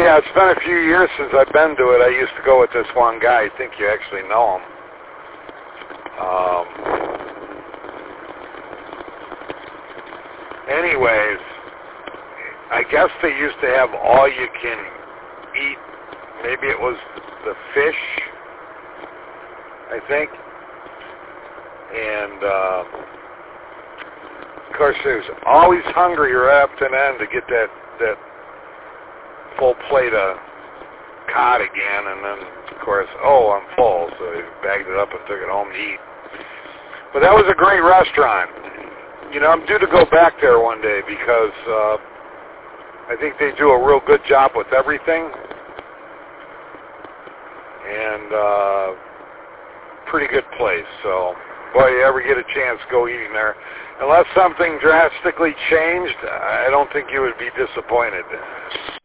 yeah, it's been a few years since I've been to it. I used to go with this one guy. I think you actually know him. Anyways, I guess they used to have all you can eat. Maybe it was the fish, I think. And, of course, there's always hungry right up to the end to get that full plate of cod again. And then, of course, oh, I'm full. So they bagged it up and took it home to eat. But that was a great restaurant. You know, I'm due to go back there one day because I think they do a real good job with everything. And pretty good place. So, boy, you ever get a chance, go eating there. Unless something drastically changed, I don't think you would be disappointed.